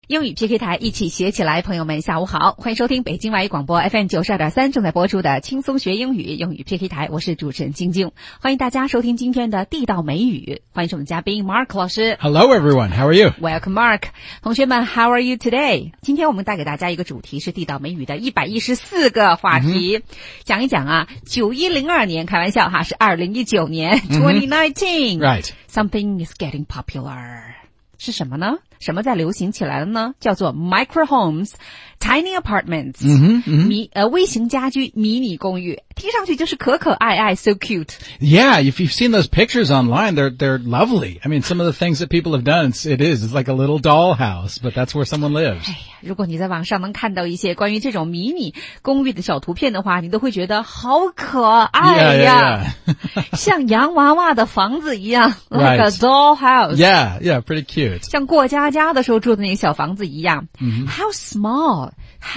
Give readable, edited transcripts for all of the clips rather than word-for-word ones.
英语 PK 台一起学起来，朋友们下午好，欢迎收听北京外语广播 FM 92.3正在播出的轻松学英语英语 PK 台，我是主持人晶晶，欢迎大家收听今天的地道美语，欢迎是我们嘉宾 Mark 老师。 Hello everyone, how are you? Welcome Mark. 同学们 How are you today? 今天我们带给大家一个主题是地道美语的114个话题，讲一讲啊9102年，开玩笑哈，是2019年2019 Right. Something is getting popular. 是什么呢？什么在流行起来了呢？叫做 micro homes, tiny apartments. 微型家居迷你公寓，听上去就是可可爱爱 so cute. Yeah, if you've seen those pictures online, they're lovely. I mean, some of the things that people have done, it's like a little dollhouse, but that's where someone lives. 哎呀，如果你在网上能看到一些关于这种迷你公寓的小图片的话，你都会觉得好可爱呀， Yeah. 像洋娃娃的房子一样 Right. like a dollhouse. Yeah, pretty cute. 像过家家的时候住的那个小房子一样。How small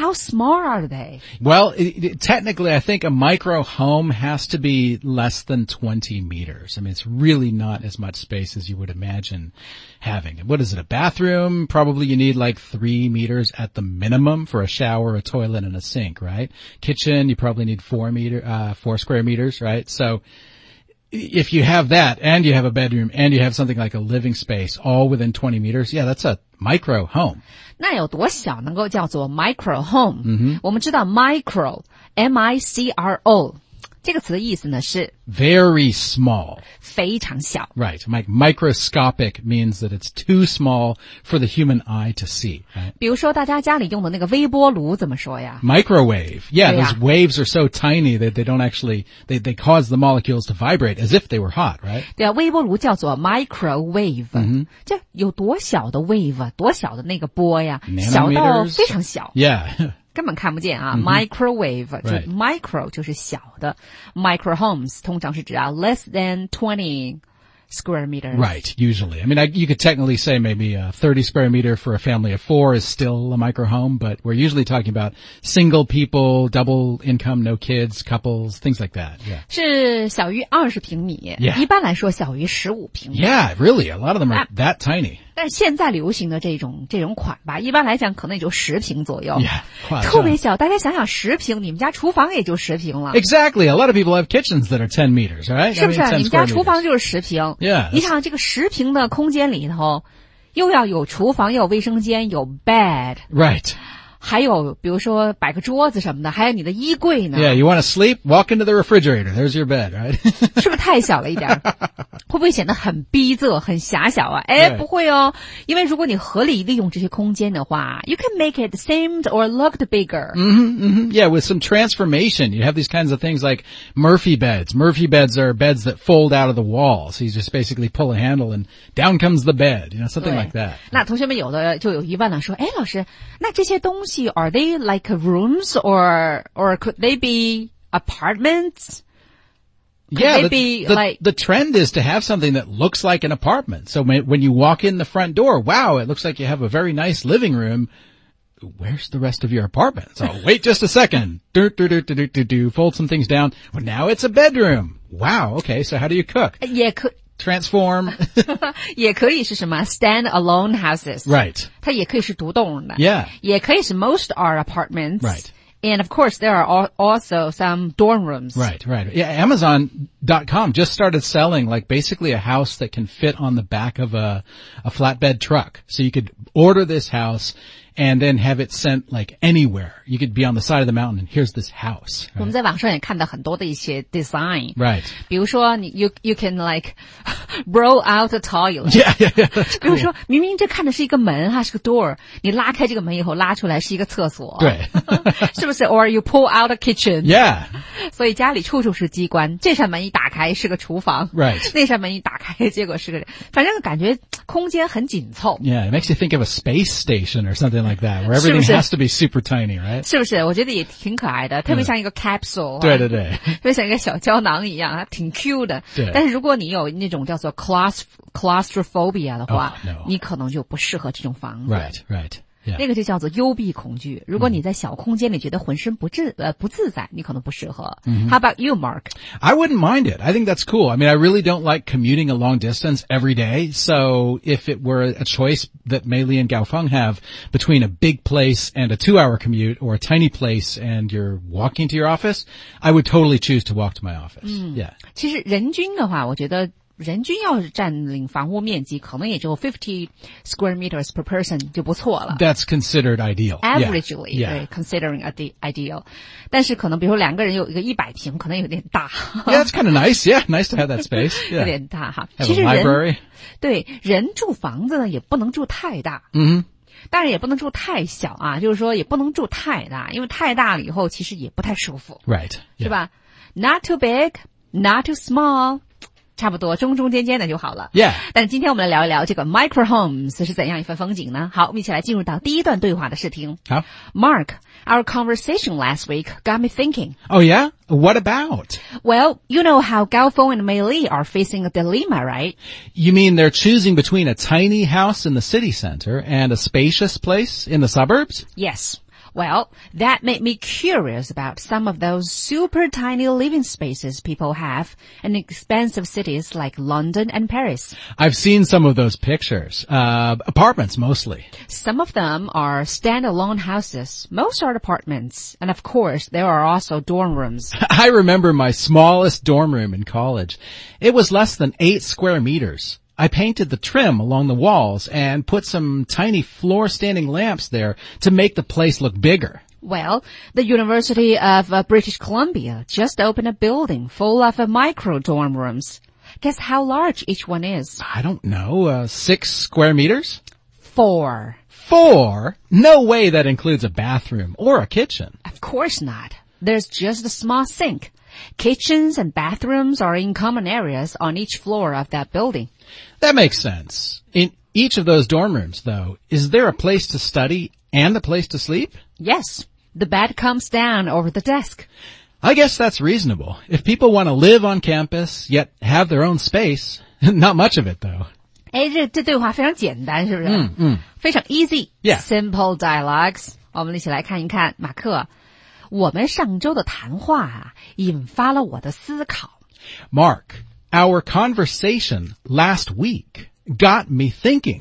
are they? Well, technically, I think a micro home has to be less than 20 meters. I mean, it's really not as much space as you would imagine having. What is it, a bathroom? Probably you need like 3 meters at the minimum for a shower, a toilet, and a sink, right? Kitchen, you probably need 4 square meters, right? So if you have that and you have a bedroom and you have something like a living space all within 20 meters, yeah, that's a micro home. 那有多小能够叫做 micro home？我们知道 micro, M-I-C-R-O 这个词的意思呢是 very small. 非常小。 Right. Microscopic means that it's too small for the human eye to see. Right? 比如说大家家里用的那个微波炉怎么说呀？ Microwave. Yeah, Yeah. those waves are so tiny that they don't actually, they cause the molecules to vibrate as if they were hot, right? 对啊，微波炉叫做 microwave。这有多小的 wave 啊，多小的那个波呀， Nanometers. 小到非常小。 Yeah. 根本看不见啊 microwave 就 Right. micro 就是小的 micro homes 通常是指啊 less than 20 square meters. Right, usually. I mean, you could technically say maybe a 30 square meter for a family of 4 is still a micro home, but we're usually talking about single people, double income, no kids, couples, things like that. Yeah. 是小于20平米 Yeah. 一般来说小于15平米 Yeah, really. A lot of them are that tiny. 但是现在流行的这种款吧，一般来讲可能也就10平左右 Yeah, 夸张。 特别小，大家想想10平，你们家厨房也就10平了 Exactly. A lot of people have kitchens that are 10 meters, right? 是不是 I mean, 10 你们家 square 厨房 meters. 就是10平 Yeah. 你想这个10平的空间里头又要有厨房，又有卫生间，有 bed Right. 还有比如说摆个桌子什么的，还有你的衣柜呢 Yeah, you want to sleep? Walk into the refrigerator. There's your bed, right? 是不是太小了一点会不会显得很逼仄很狭小啊？ 对不会哦，因为如果你合理利用这些空间的话 you can make it seemed or looked bigger. Yeah, with some transformation. You have these kinds of things like Murphy beds. Murphy beds are beds that fold out of the wall. So you just basically pull a handle and down comes the bed, something 对 like that. 那同学们有的就有疑问了，说老师，那这些东西 are they like rooms or could they be apartments? Yeah, they be the, like- the trend is to have something that looks like an apartment. So when you walk in the front door, wow, it looks like you have a very nice living room. Where's the rest of your apartment? So wait just a second. Fold some things down. Well, now it's a bedroom. Wow, okay, so how do you cook? Transform. 也可以是什么 stand alone houses. Right. 它也可以是独栋的 Yeah. 也可以是 most are apartments. Right. And of course there are also some dorm rooms. Right. Yeah, Amazon.com just started selling like basically a house that can fit on the back of a flatbed truck. So you could order this house and then have it sent like anywhere. You could be on the side of the mountain and here's this house. 我们在网上也看到很多的一些 design. Right. 比如说you can like roll out a toilet. Yeah, that's 比如 cool. 说明明这看的是一个门是个 door， 你拉开这个门以后拉出来是一个厕所。 对。 是不是 or you pull out a kitchen. Yeah. 所以家里处处是机关，这扇门一打开是个厨房 Right. 那扇门一打开结果是个反正感觉空间很紧凑 Yeah, it makes you think of a space station or something like that, where everything 是不是？ has to be super tiny, right? 是不是我觉得也挺可爱的特别像一个 capsule 对特别像一个小胶囊一样挺 cute 的对但是如果你有那种叫做 claustrophobia 的话 Oh, no. 你可能就不适合这种房子 Right. Yeah. 那个就叫做幽闭恐惧。如果你在小空间里觉得浑身不自在，你可能不适合。How about you, Mark? I wouldn't mind it. I think that's cool. I mean, I really don't like commuting a long distance every day. So if it were a choice that Mei Li and Gaofeng have between a big place and a 2-hour commute or a tiny place and you're walking to your office, I would totally choose to walk to my office. Yeah. 其实人均的话，我觉得人均要是占领房屋面积，可能也就50 square meters per person 就不错了。 That's considered ideal. Averagely, Yeah. considering ideal. 但是可能比如说两个人有一个100平，可能有点大。 Yeah, it's kind of nice. Yeah, nice to have that space. Yeah. 有点大哈。 Have 其 a 实 library. 对人住房子呢，也不能住太大。当然也不能住太小啊，就是说也不能住太大，因为太大了以后其实也不太舒服。 Right. 是吧？ Not too big, not too small. 差不多中间的就好了。 Yeah. 但是今天我们来聊一聊这个 micro homes 是怎样一番风景呢？好，我们一起来进入到第一段对话的试听。 好。 Mark, our conversation last week got me thinking. Oh, yeah? What about? Well, you know how Gaofeng and Mei Li are facing a dilemma, right? You mean they're choosing between a tiny house in the city center and a spacious place in the suburbs? Yes. Well, that made me curious about some of those super tiny living spaces people have in expensive cities like London and Paris. I've seen some of those pictures. Apartments mostly. Some of them are standalone houses. Most are apartments. And of course, there are also dorm rooms. I remember my smallest dorm room in college. It was less than 8 square meters. I painted the trim along the walls and put some tiny floor-standing lamps there to make the place look bigger. Well, the University of British Columbia just opened a building full of micro dorm rooms. Guess how large each one is? I don't know, 6 square meters? 4. 4? No way that includes a bathroom or a kitchen. Of course not. There's just a small sink. Kitchens and bathrooms are in common areas on each floor of that building. That makes sense. In each of those dorm rooms, though, is there a place to study and a place to sleep? Yes. The bed comes down over the desk. I guess that's reasonable. If people want to live on campus, yet have their own space. Not much of it, though. 这对话非常简单，是不是？非常 easy. Yeah. Simple dialogues. 我们一起来看一看，马克。我们上周的谈话啊，引发了我的思考。 Mark, our conversation last week got me thinking.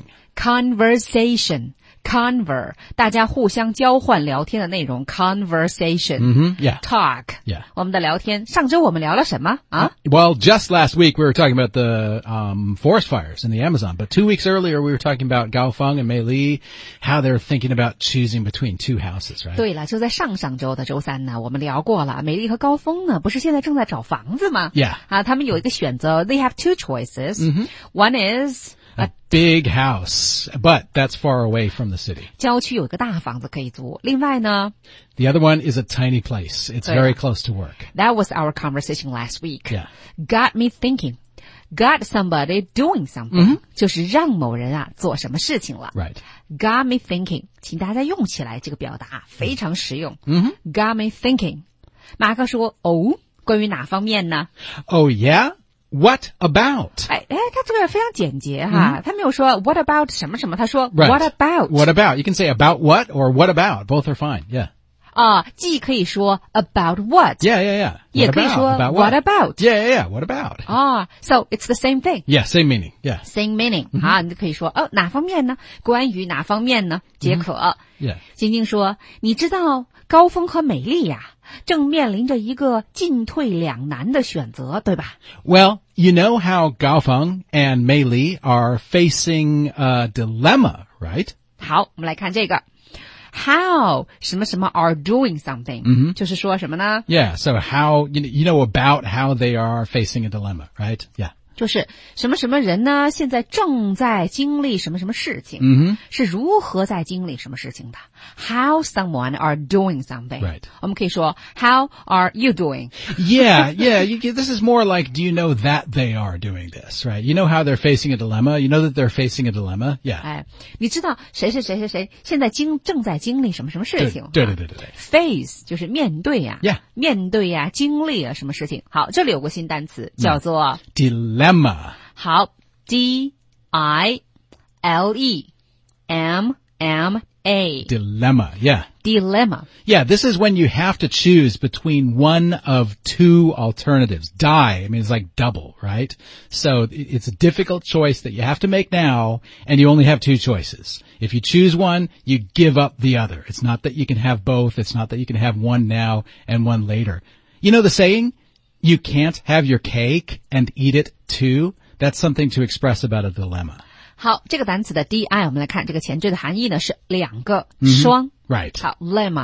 Conver, 大家互相交换聊天的内容 conversation. Yeah. Talk. Yeah. 我们的聊天，上周我们聊了什么啊？ Well, just last week we were talking about the forest fires in the Amazon, but 2 weeks earlier we were talking about Gaofeng and Mei Li, how they're thinking about choosing between 2 houses, right? 对了，就在上周的周三呢，我们聊过了。美丽和高峰呢，不是现在正在找房子吗？ Yeah. 啊，他们有一个选择 ，they have 2 choices. One is A big house, but that's far away from the city. 郊区有个大房子可以租。另外呢 The other one is a tiny place. It's very close to work. That was our conversation last week. Yeah. Got me thinking. Got somebody doing something. 就是让某人啊做什么事情了。 Right. Got me thinking. 请大家用起来这个表达非常实用。Got me thinking. 马克说，哦，关于哪方面呢？ Oh, yeah? What about? 他这个非常简洁哈，他没有说 what about 什么什么，他说 Right. what about. What about? You can say about what or what about. Both are fine. Yeah. 啊，既可以说 about what. Yeah. 也可以说 About what about. Yeah. What about? 啊，so it's the same thing. Yeah, same meaning. Yeah. Same meaning. 啊，你就可以说哪方面呢？关于哪方面呢？皆可。 Yeah. 晶晶说，你知道高峰和美丽呀，正面临着一个进退两难的选择，对吧？ Well, you know how Gaofeng and Mei Li are facing a dilemma, right? 好，我们来看这个。How 什么什么 are doing something，就是说什么呢？ Yeah, so how, you know about how they are facing a dilemma, right? Yeah. 就是什么什么人呢，现在正在经历什么什么事情，是如何在经历什么事情的 ？How someone are doing something. Right. 我们可以说 How are you doing? Yeah. This is more like, do you know that they are doing this, right? You know how they're facing a dilemma. You know that they're facing a dilemma. Yeah. 哎，你知道谁现在正在经历什么什么事情？ 对。 Face 就是面对呀 Yeah. 面对呀，经历啊什么事情？好，这里有个新单词叫做。 Dilemma. 好 ，D-I-L-E-M-M-A A. Dilemma, yeah. Dilemma. Yeah, this is when you have to choose between one of two alternatives. Die, I mean, it's like double, right? So it's a difficult choice that you have to make now, and you only have two choices. If you choose one, you give up the other. It's not that you can have both. It's not that you can have one now and one later. You know the saying? You can't have your cake and eat it too? That's something to express about a dilemma. 好，这个单词的 di 我们来看这个前缀的含义呢是两个双。 Right. 好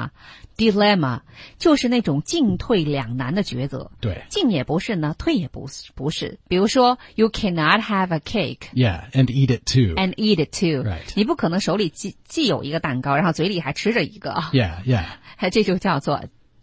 dilemma 就是那种进退两难的抉择。 对。 进也不是呢，退也不是。比如说 you cannot have a cake. Yeah, and eat it too. And eat it too. Right. 你不可能手里既有一个蛋糕，然后嘴里还吃着一个。 Yeah. 这就叫做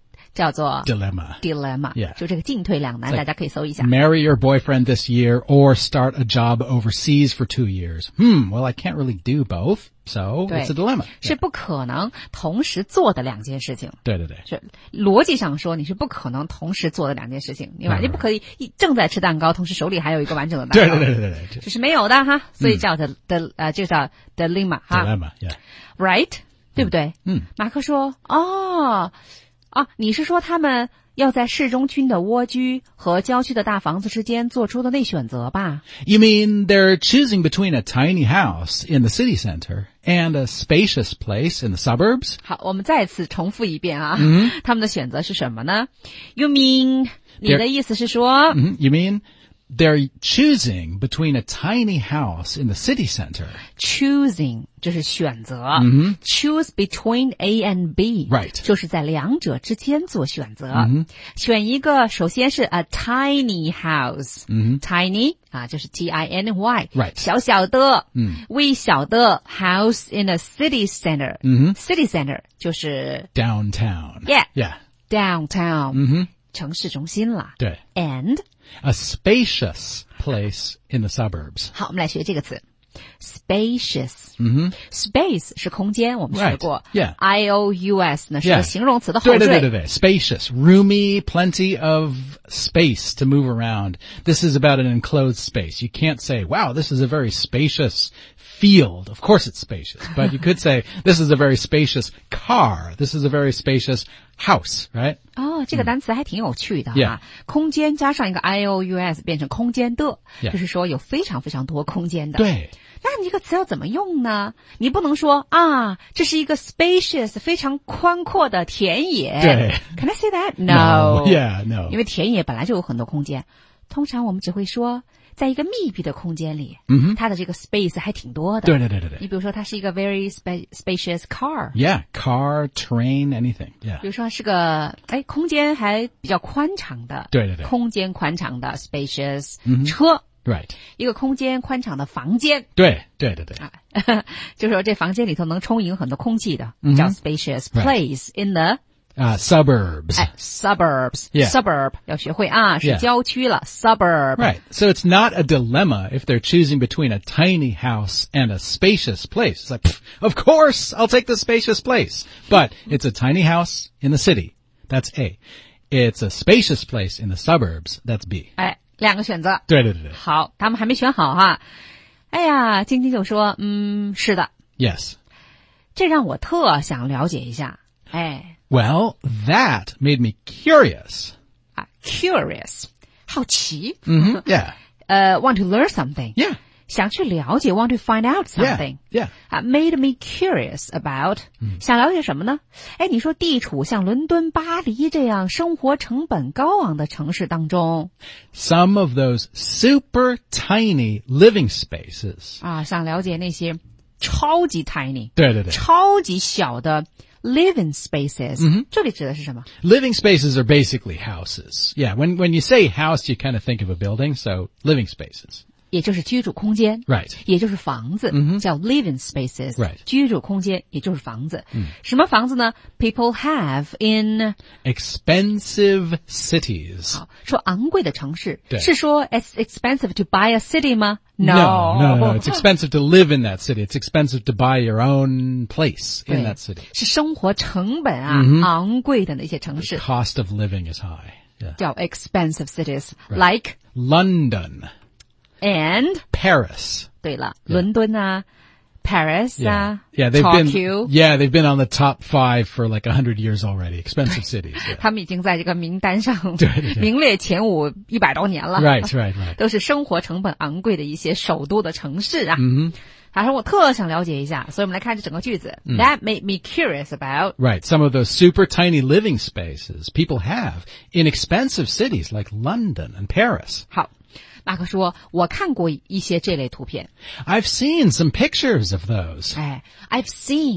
dilemma. Yeah. 就这个进退两难，大家可以搜一下。 Marry your boyfriend this year or start a job overseas for 2 years. Well, I can't really do both, so it's a dilemma. 是不可能同时做的两件事情。 对。 是逻辑上说，你是不可能同时做的两件事情，对吧？你不可以正在吃蛋糕，同时手里还有一个完整的蛋糕。 对。 这是没有的哈，所以叫这叫 dilemma 哈。 Dilemma, yeah. Right， 对不对？马克说，你是说他们要在市中心的蜗居和郊区的大房子之间做出的那选择吧？ You mean they're choosing between a tiny house in the city center and a spacious place in the suburbs? 好，我们再次重复一遍啊。他们的选择是什么呢？ You mean 你的意思是说 You mean they're choosing between a tiny house in the city center. Choosing 就是选择。Choose between A and B. Right. 就是在两者之间做选择。选一个，首先是 a tiny house. Tiny 就是 Tiny. Right. 小小的。微小的 house in a city center. City center 就是 downtown. Yeah. Downtown. 城市中心啦。 对。 And a spacious place in the suburbs. 好，我们来学这个词 spacious. Space 是空间，我们学过。 Right. Yeah. IOUS 呢是个形容词的后缀。 对。Spacious. Roomy, plenty of space to move around. This is about an enclosed space. You can't say, wow, this is a very spacious field. Of course it's spacious. But you could say, this is a very spacious car. This is a very spacious house, right? 这个单词还挺有趣的啊。 空间加上一个 IOUS 变成空间的，就是说有非常非常多空间的。 对。 那你这个词要怎么用呢？你不能说这是一个 spacious 非常宽阔的田野。 对。 Can I say that? No. Yeah, no. 因为田野本来就有很多空间，通常我们只会说在一个密闭的空间里，它的这个 space 还挺多的。 对。 你比如说，它是一个 very spacious car. Yeah, car, train, anything. Yeah. 比如说是个空间还比较宽敞的。 对。 空间宽敞的 spacious 车。 Right. 一个空间宽敞的房间。 对。 就是说这房间里头能充盈很多空气的，叫 spacious place in the suburbs. Suburbs. Yeah. Suburb 要学会是郊区了。Suburb. Right. So it's not a dilemma if they're choosing between a tiny house and a spacious place. It's like, of course, I'll take the spacious place. But it's a tiny house in the city. That's A. It's a spacious place in the suburbs. That's B. 两个选择。 对。 好，他们还没选好哈。晶晶就说，是的。 Yes. 这让我特想了解一下。 Well, that made me curious. Curious. 好奇。 Yeah. Want to learn something. Yeah. 想去了解 want to find out something. Yeah. Made me curious about. 想了解什么呢？你说地处像伦敦、巴黎这样生活成本高昂的城市当中 Some of those super tiny living spaces. 想了解那些超级 tiny. 对。 超级小的living spaces. 这里指的是什么？ Living spaces are basically houses. Yeah, when you say house, you kind of think of a building, so living spaces. 也就是居住空间。 Right. 也就是房子。叫 living spaces. Right. 居住空间也就是房子。什么房子呢？ People have in expensive cities. 好，说昂贵的城市。 对。 是说 it's expensive to buy a city 吗？ No. It's expensive to live in that city. It's expensive to buy your own place in that city. 是生活成本昂贵的那些城市。 The cost of living is high. Yeah. 叫 expensive cities. Right. Like London. And Paris. 对了，伦敦 Paris Yeah, they've Tokyo. they've been on the top 5 for like 100 years already. Expensive cities. Yeah. 他们已经在这个名单上对对对名列前5 100多年了。 Right. 都是生活成本昂贵的一些首都的城市啊。 Mm-hmm. 他说我特想了解一下，所以我们来看这整个句子。That made me curious about. Right. Some of those super tiny living spaces people have in expensive cities like London and Paris. 好，马克说我看过一些这类图片。 I've seen some pictures of those. I've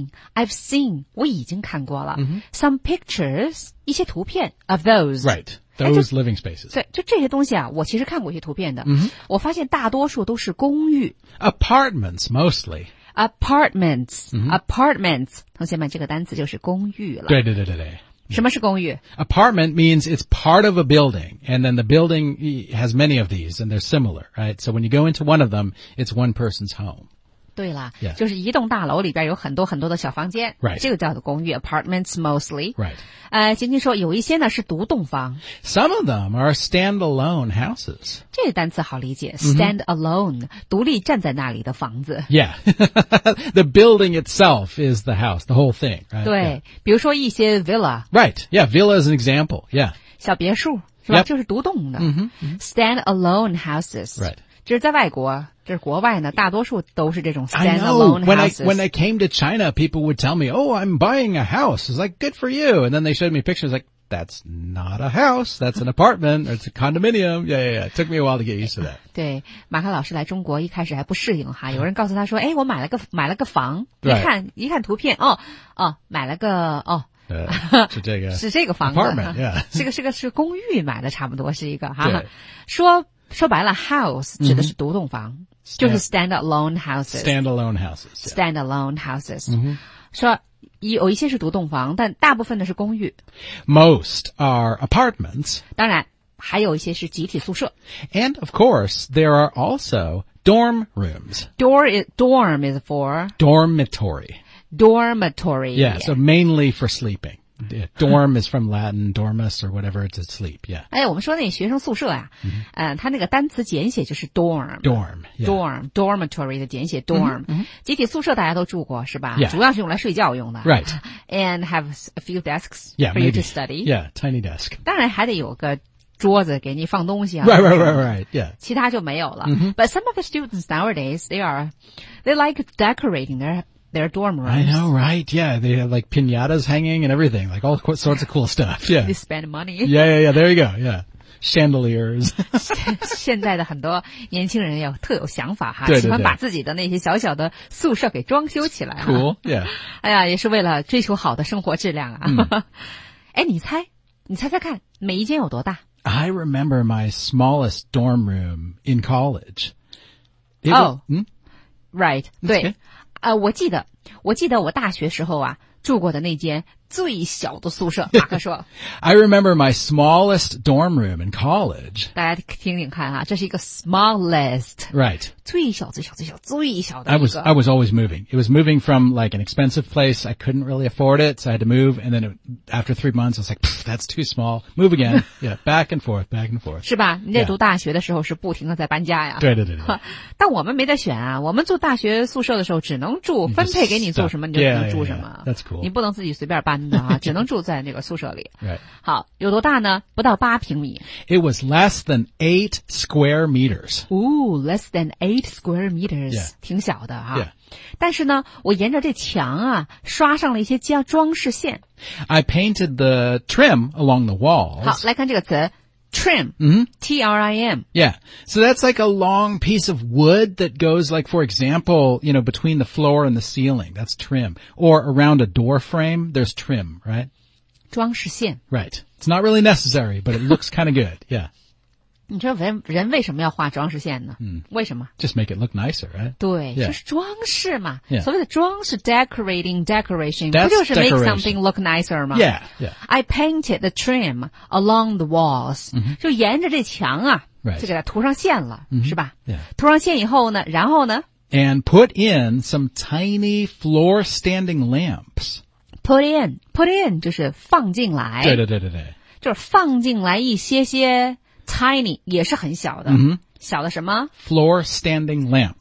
seen 我已经看过了。Some pictures 一些图片 of those. Right. Those living spaces. 对，就这些东西啊，我其实看过一些图片的。我发现大多数都是公寓。 Apartments mostly. Apartments. 同学们，这个单词就是公寓了。 对。 什么是公寓？ Apartment means it's part of a building, and then the building has many of these, and they're similar, right? So when you go into one of them, it's one person's home. 对了 Yeah. 就是一栋大楼里边有很多很多的小房间。 Right. 这个叫做公寓 Apartments mostly. Right. 晶晶说有一些呢是独栋房。 Some of them are standalone houses. 这个单词好理解。Stand alone. 独立站在那里的房子。 Yeah. The building itself is the house, the whole thing, right? 对，比如说一些 villa. Right. Yeah, villa is an example. Yeah. 小别墅是吧 Yep. 就是独栋的。Stand alone houses. Right. 这是在外国，这是国外呢，大多数都是这种 I stand know. alone houses. When I came to China, people would tell me, "Oh, I'm buying a house." It's like, "Good for you." And then they showed me pictures like, "That's not a house. That's an apartment. Or it's a condominium." Yeah. It took me a while to get used to that. 对，马克老师来中国一开始还不适应哈，有人告诉他说，我买了个房， 对一看图片，买了个是这个是这个房子 apartment, yeah. 是公寓买的，差不多是一个哈对。 说白了 ，house 指的是独栋房，就是 stand alone houses。 Standalone houses. Yeah. stand alone houses。说有一些是独栋房，但大部分的是公寓。 Most are apartments. 当然，还有一些是集体宿舍。 And of course, there are also dorm rooms. Dorm is for Dormitory. dormitory. Yeah, so mainly for sleeping. Yeah, dorm is from Latin, dormus or whatever, it's to sleep, yeah. 我们说那学生宿舍呀，它那个单词简写就是 dorm. Dorm, yeah. Dormitory 的简写 dorm. 集体宿舍大家都住过是吧？ Yeah. 主要是用来睡觉用的。 Right. And have a few desks Yeah, for you maybe. to study. Yeah, tiny desk. 当然还得有个桌子给你放东西啊。 Right, yeah. 其他就没有了。But some of the students nowadays, they like decorating their dorm rooms. I know, right? Yeah, they have like piñatas hanging and everything, like all sorts of cool stuff. Yeah. They spend money. Yeah. There you go. Yeah. Chandeliers. 现在的很多年轻人也特有想法哈， 对喜欢把自己的那些小小的宿舍给装修起来。 Cool. Yeah. 哎呀，也是为了追求好的生活质量啊。你猜看，每一间有多大？ I remember my smallest dorm room in college. Right. 对 Okay. 我记得我大学时候啊住过的那间最小的宿舍，马克说。 I remember my smallest dorm room in college. 大家听听看哈，这是一个 smallest. Right. 最小的一个。 I was always moving. It was moving from like an expensive place. I couldn't really afford it, so I had to move. And then after 3 months, I was like, that's too small. Move again. Yeah, back and forth. 是吧？你在读大学的时候是不停的在搬家呀。 对。 但我们没得选啊，我们住大学宿舍的时候只能住，分配给你住什么你就只能住什么。 That's cool. 你不能自己随便搬的啊，只能住在那个宿舍里。 Right. 好，有多大呢？不到8平米。 It was less than 8 square meters. Less than 8 square meters. Yeah. 挺小的哈。 Yeah. 但是呢，我沿着这墙啊，刷上了一些装饰线。 I painted the trim along the walls. 好，来看这个词 trim. T-R-I-M. Yeah. So that's like a long piece of wood that goes like, for example, between the floor and the ceiling. That's trim. Or around a door frame, there's trim, right? 装饰线。 Right. It's not really necessary, but it looks kind of good. Yeah. 你知道人为什么要画装饰线呢？为什么？ Just make it look nicer, right? 对， Yeah. 就是装饰嘛。 Yeah. 所谓的装饰 decoration， That's 不就是 make decoration. something look nicer 吗？ Yeah. I painted the trim along the walls，就沿着这墙啊， Right. 就给它涂上线了，是吧？ Yeah. 涂上线以后呢，然后呢 And put in some tiny floor standing lamps. put in 就是放进来， 对。 就是放进来一些 tiny 也是很小的，小的什么 Floor standing lamps.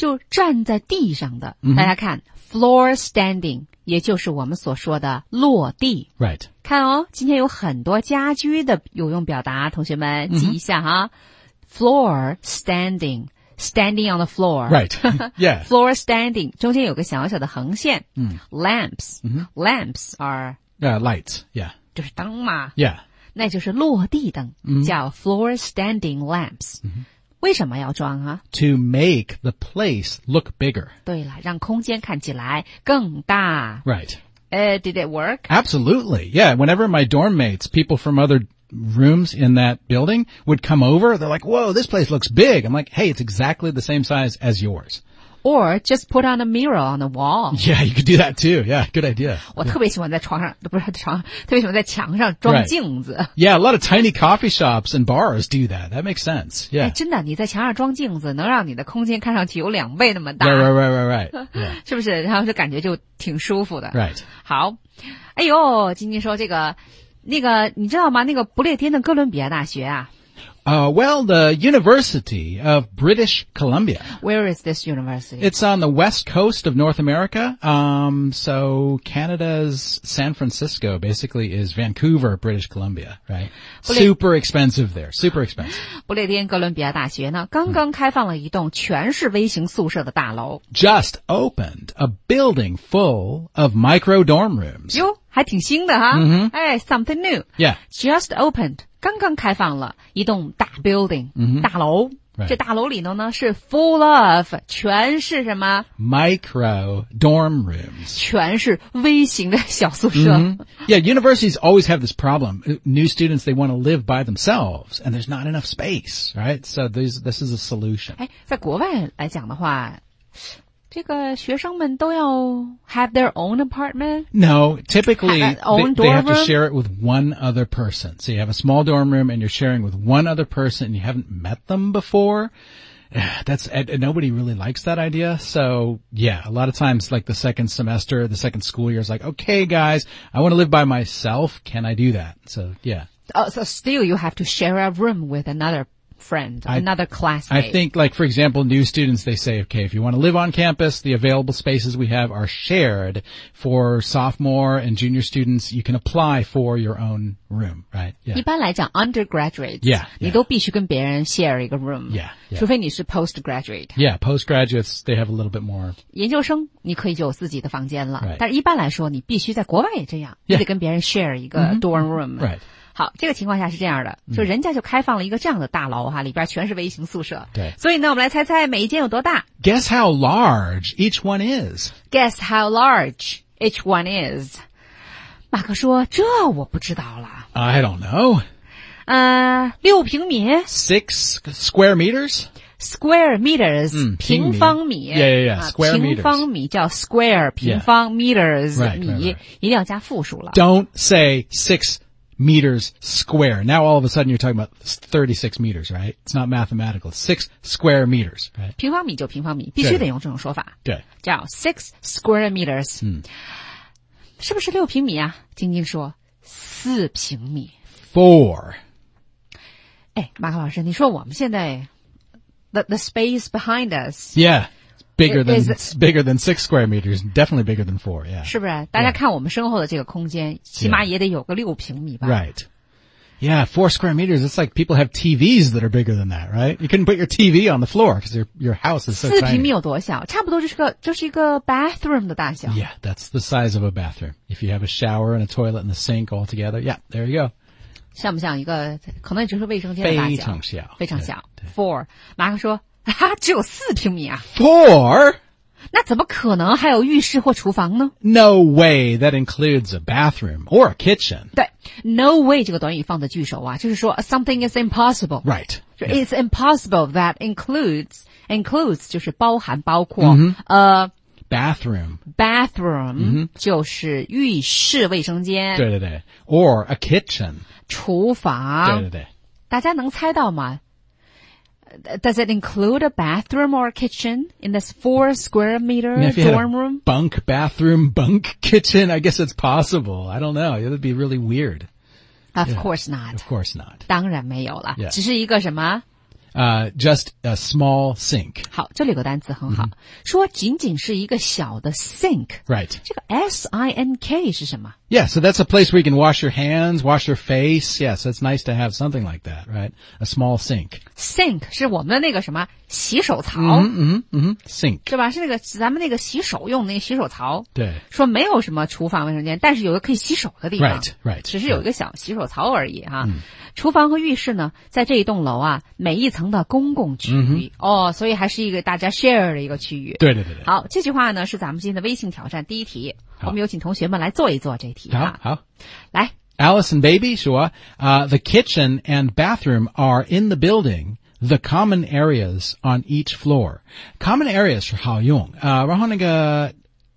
就站在地上的。大家看 floor standing 也就是我们所说的落地。 Right. 看哦，今天有很多家居的有用表达，同学们记一下哈。floor standing standing on the floor. Right. Yeah. Floor standing 中间有个小小的横线。Lamps. Lamps are lights. Yeah. 就是灯嘛。 Yeah. 那就是落地灯，叫 floor standing lamps。为什么要装啊？ To make the place look bigger. 对了，让空间看起来更大。 Right. Did it work? Absolutely. Yeah. Whenever my dorm mates, people from other rooms in that building would come over, they're like, whoa, this place looks big. I'm like, hey, it's exactly the same size as yours. Or just put on a mirror on the wall. Yeah, you could do that too. Yeah, good idea. 我特别喜欢在床上，不是床上，特别喜欢在墙上装镜子。 Yeah, a lot of tiny coffee shops and bars do that. That makes sense. Yeah. 真的，你在墙上装镜子，能让你的空间看上去有2倍那么大。 Right. Yeah. 是不是？然后就感觉就挺舒服的。 Right. 好，哎呦，今天说这个，那个你知道吗？那个不列颠的哥伦比亚大学啊。 Well, the University of British Columbia. Where is this university? It's on the west coast of North America. So Canada's San Francisco basically is Vancouver, British Columbia, right? Super expensive there. Super expensive. 不列颠哥伦比亚大学呢，刚刚开放了一栋全是微型宿舍的大楼。 Just opened a building full of micro dorm rooms. 哟，还挺新的哈。哎 ，something new. Yeah. Just opened. 刚刚开放了一栋大 building，大楼。这大楼里头呢是 full of 全是什么 micro dorm rooms， 全是微型的小宿舍。 Yeah, universities always have this problem. New students, they want to live by themselves, and there's not enough space, right? So this is a solution. 哎，在国外来讲的话，这个学生们都要 have their own apartment? No, typically they have to room? share it with one other person. So you have a small dorm room and you're sharing with one other person and you haven't met them before. Nobody really likes that idea. So yeah, a lot of times like the second semester, the second school year is like, okay guys, I want to live by myself. Can I do that? So yeah. So still you have to share a room with another friend, another classmate. I think, like, for example, new students, they say, okay, if you want to live on campus, the available spaces we have are shared. For sophomore and junior students, you can apply for your own room, right? Yeah. 一般来讲 undergraduates, yeah, 你都必须跟别人 share 一个 room. Yeah. 除非你是 postgraduate. Yeah, postgraduates, they have a little bit more. 研究生你可以就有自己的房间了。 Right. 但是一般来说，你必须在国外也这样，你得跟别人 share 一个 dorm room. Right. 好，这个情况下是这样的，就人家就开放了一个这样的大楼哈，里边全是微型宿舍。 对。 所以呢，我们来猜猜每一间有多大。 Guess how large each one is. Guess how large each one is. 马克说，这我不知道了。 I don't know. 6平米。 6 square meters? Square meters, 平方米。 Yeah. Square meters. 平方米叫 square, 平方 meters, Right, 米，一定要加复数了。 Don't say 6 meters square. Now all of a sudden you're talking about 36 meters, right? It's not mathematical. 6 square meters, right? 平方米就平方米，必须得用这种说法。 对。 叫 6 square meters. 是不是6平米啊？晶晶说4平米。 4. 哎，马克老师，你说我们现在 the space behind us. Yeah. Bigger than 6 square meters. Definitely bigger than 4, yeah. 是不是？大家看我们身后的这个空间，起码也得有个6平米吧。 Right. Yeah, 4 square meters. It's like people have TVs that are bigger than that, right? You couldn't put your TV on the floor because your house is so tiny. 4平米有多小？差不多就是一个 bathroom 的大小。 Yeah, that's the size of a bathroom. If you have a shower and a toilet and a sink all together, yeah, there you go. 像不像一个可能只是卫生间的大小？ 非常小。 非常小。4. 马克说，只有4平米啊。 4? 那怎么可能还有浴室或厨房呢？ No way that includes a bathroom or a kitchen. 对 ，no way 这个短语放在句首啊，就是说 something is impossible. Right. It's impossible that includes 就是包含包括bathroom 就是浴室卫生间。 对。Or a kitchen. 厨房。 对。 大家能猜到吗？Does it include a bathroom or a kitchen in this 4 square meter dorm room? Bunk bathroom, bunk kitchen. I guess it's possible. I don't know. It would be really weird. Of course not. Of course not. 当然没有了， Yeah. 只是一个什么 just a small sink. 好，这里有个单词很好，说仅仅是一个小的 sink. Right. 这个 S-I-N-K 是什么？ Yeah, so that's a place where you can wash your hands, wash your face. Yes, it's nice to have something like that, right? A small sink. Sink 是我们的那个什么洗手槽， Sink. 是吧？是那个咱们那个洗手用那个洗手槽。 对。 说没有什么厨房卫生间，但是有个可以洗手的地方。 Right. 只是有一个小洗手槽而已哈。厨房和浴室呢，在这一栋楼啊，每一层的公共区域。所以还是一个大家 share 的一个区域。 对。 好，这句话呢是咱们今天的微信挑战第一题，我们有请同学们来做一做这题哈。 好， 来。 Alice and Baby 说，the kitchen and bathroom are in the building. The common areas on each floor. Common areas 是好用然后那个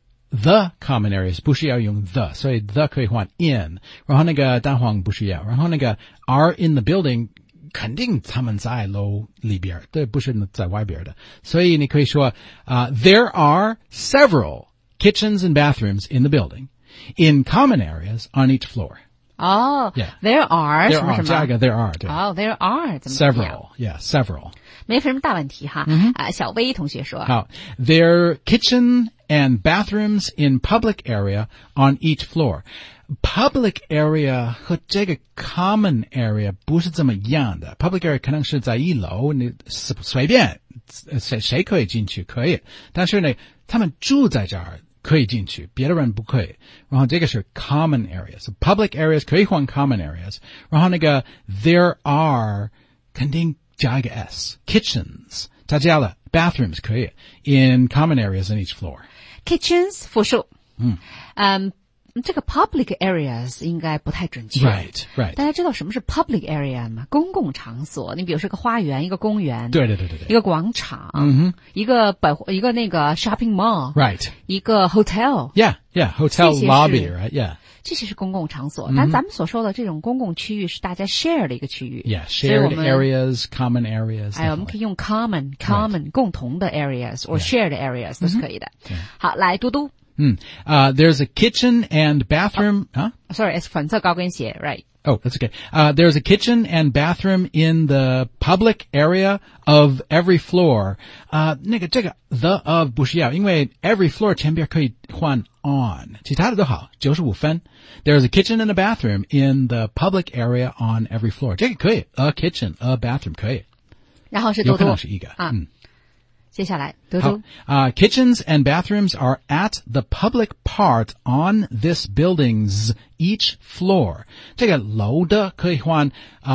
the common areas 不需要用 the， 所以 the 可以换 in， 然后那个单簧不需要，然后那个 are in the building 肯定他们在楼里边，对，不是在外边的，所以你可以说there are several kitchens and bathrooms in the building in common areas on each floor. Yeah. There are 什么什么？ 加一个 there are 对。 there are 怎么 Several, yeah, several. 没什么大问题哈。小薇同学说， 好 there kitchen and bathrooms in public area on each floor. Public area 和这个 common area 不是这么样的。Public area 可能是在一楼，你随便谁可以进去可以，但是呢，他们住在这儿。可以进去，别的人不可以。然后这个是 common areas. Public areas 可以换 common areas. 然后那个 there are 肯定加一个 s. Kitchens 它加了 bathrooms 可以 in common areas in each floor. Kitchens 复数。这个 public areas 应该不太准确。 Right. 大家知道什么是 public area 吗？公共场所。你比如说个花园，一个公园。 对。 一个广场。一个那个 shopping mall。 Right. 一个 hotel。 Yeah. Hotel lobby, right? Yeah. 这些是公共场所，但咱们所说的这种公共区域是大家 share 的一个区域。 Yeah, shared areas, common areas. 我们可以用 common 共同的 areas or shared areas 都是可以的。好，来嘟嘟。 There's a kitchen and bathroom. Sorry, it's 粉色高跟鞋 right? Oh, that's okay. There's a kitchen and bathroom in the public area of every floor. 这个 the of 不需要，因为 every floor 前边可以换 on， 其他的都好，95分。There's a kitchen and a bathroom in the public area on every floor. 这个可以 a kitchen, a bathroom 可以。 然后是多多。 有可能是一个。 接下来，多多。 Kitchens and bathrooms are at the public part on this building's each floor. 这个楼的可以换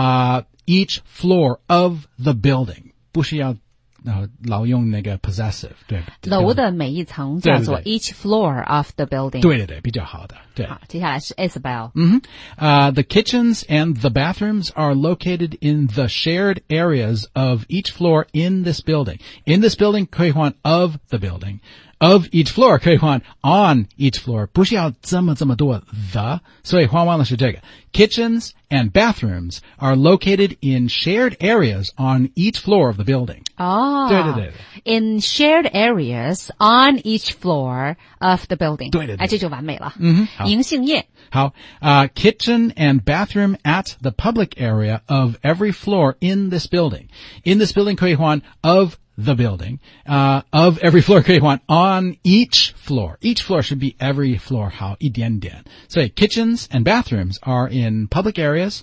each floor of the building， 不需要老用那个 possessive， 对。 楼的每一层叫做 each floor of the building。 对，比较好的。对。 好，接下来是 Isabel。 The kitchens and the bathrooms are located in the shared areas of each floor in this building. In this building 可以换 of the building. Of each floor 可以换 on each floor， 不需要这么多 the， 所以换完了是这个 kitchens and bathrooms are located in shared areas on each floor of the building. 对。 In shared areas on each floor of the building. 对。 这就完美了。 好。 银杏叶。 好kitchen and bathroom at the public area of every floor in this building. In this building 可以换 of the building, of every floor 可以换 on each floor. Each floor should be every floor 好一点点。所以 kitchens and bathrooms are in public areas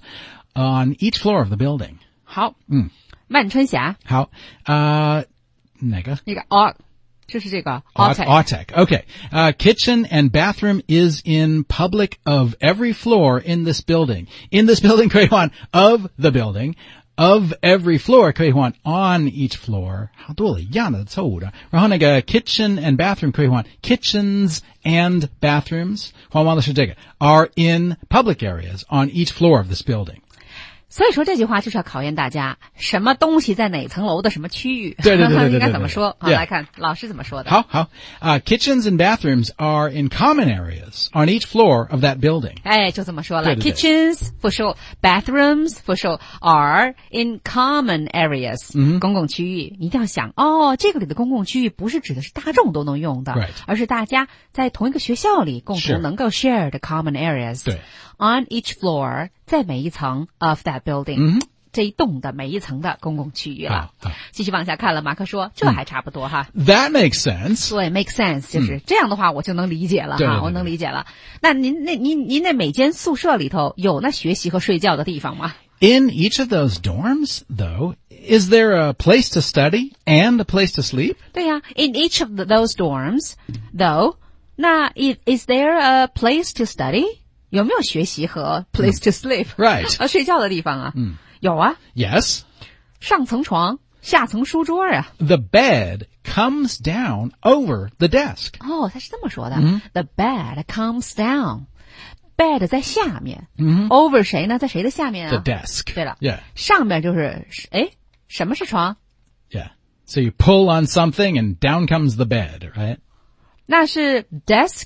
on each floor of the building. 好。万春霞。 好哪个？ 那个就是这个 Autek. Okay. Kitchen and bathroom is in public of every floor in this building. In this building 可以换 of the building.Of every floor 可以换 on each floor， 好多了一样的错误的。然后那个 kitchen and bathroom 可以换 kitchens and bathrooms， 换完了是这个 are in public areas on each floor of this building。 所以说这句话就是要考验大家，什么东西在哪层楼的什么区域？ 对， 应该怎么说？好，来看老师怎么说的。 好，kitchens and bathrooms are in common areas on each floor of that building。 就这么说了。Kitchens 复数 ，bathrooms 复数 are in common areas，公共区域。你一定要想这个里的公共区域不是指的是大众都能用的，而是大家在同一个学校里共同能够 share 的 common areas。 对。 On each floor， 在每一层 of that building。 这一栋的每一层的公共区域了。继续往下看了，马克说这还差不多哈。 That makes sense. 对 ，make sense 就是这样的话，我就能理解了哈，我能理解了。那您那每间宿舍里头有那学习和睡觉的地方吗？ In each of those dorms, though, is there a place to study and a place to sleep? 对呀 ，in each of those dorms, though, 那 is there a place to study? 有没有学习和 place to sleep? Right. 睡觉的地方啊？有啊。 Yes. 上层床，下层书桌啊。 The bed comes down over the desk. 哦，他是这么说的。The bed comes down.Bed 在下面，over 谁呢？在谁的下面啊 The desk. 对了 Yeah. 上面就是什么是床？ Yeah. So you pull on something and down comes the bed, right? 那是 desk.